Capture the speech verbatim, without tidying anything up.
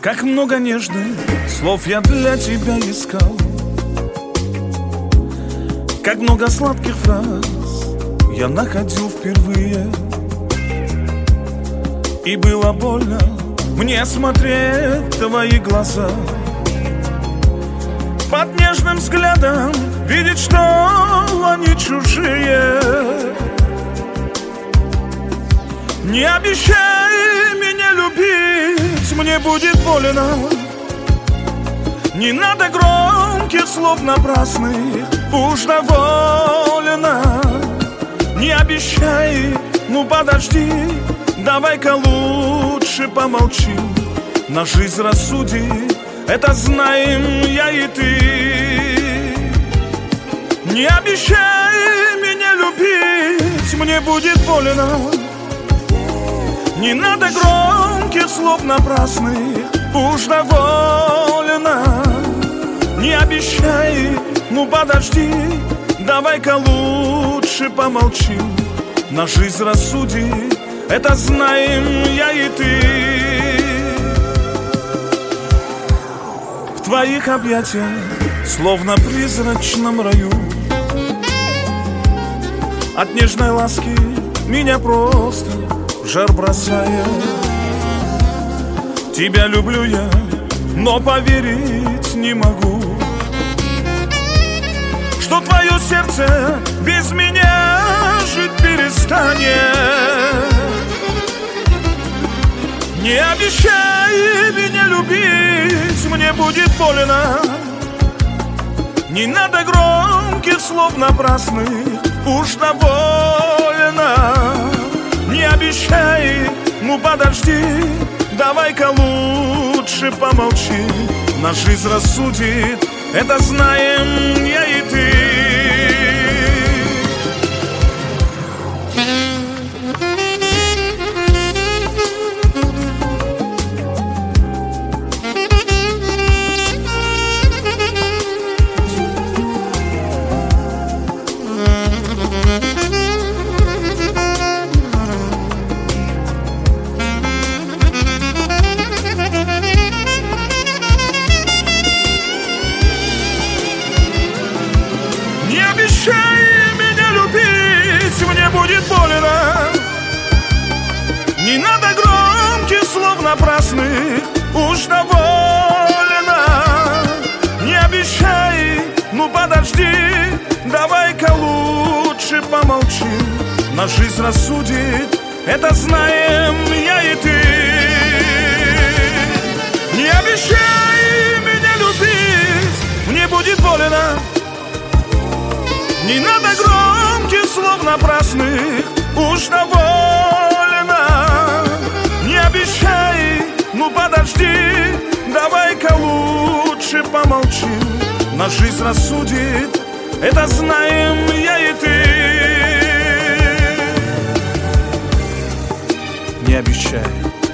Как много нежных слов я для тебя искал, как много сладких фраз я находил впервые. И было больно мне смотреть твои глаза, под нежным взглядом видеть, что они чужие. Не обещай меня любить, мне будет больно. Не надо громких слов напрасных, уж довольно. Не обещай, ну подожди, давай-ка лучше помолчим. На жизнь рассудит, это знаем я и ты. Не обещай меня любить, мне будет больно. Не надо громких слов напрасных, уж довольно. Не обещай, ну подожди, давай-ка лучше помолчим. На жизнь рассудит, это знаем я и ты. В твоих объятиях, словно в призрачном раю, от нежной ласки меня просто жар бросает. Тебя люблю я, но поверить не могу, что твое сердце без меня жить перестанет. Не обещай меня любить, мне будет больно. Не надо громких слов напрасных, уж довольно. Не обещай, ну подожди, давай-ка лучше помолчи. На жизнь рассудит, это знаем я и ты. Не обещай меня любить, мне будет больно. Не надо громких слов напрасных, уж довольно. Не обещай, ну подожди, давай-ка лучше помолчим. На жизнь рассудит, это знаем я и ты. Не обещай меня любить, мне будет больно. Не надо громких слов напрасных, уж довольно. Не обещай, ну подожди, давай-ка лучше помолчим. На жизнь рассудит, это знаем я и ты. Не обещай.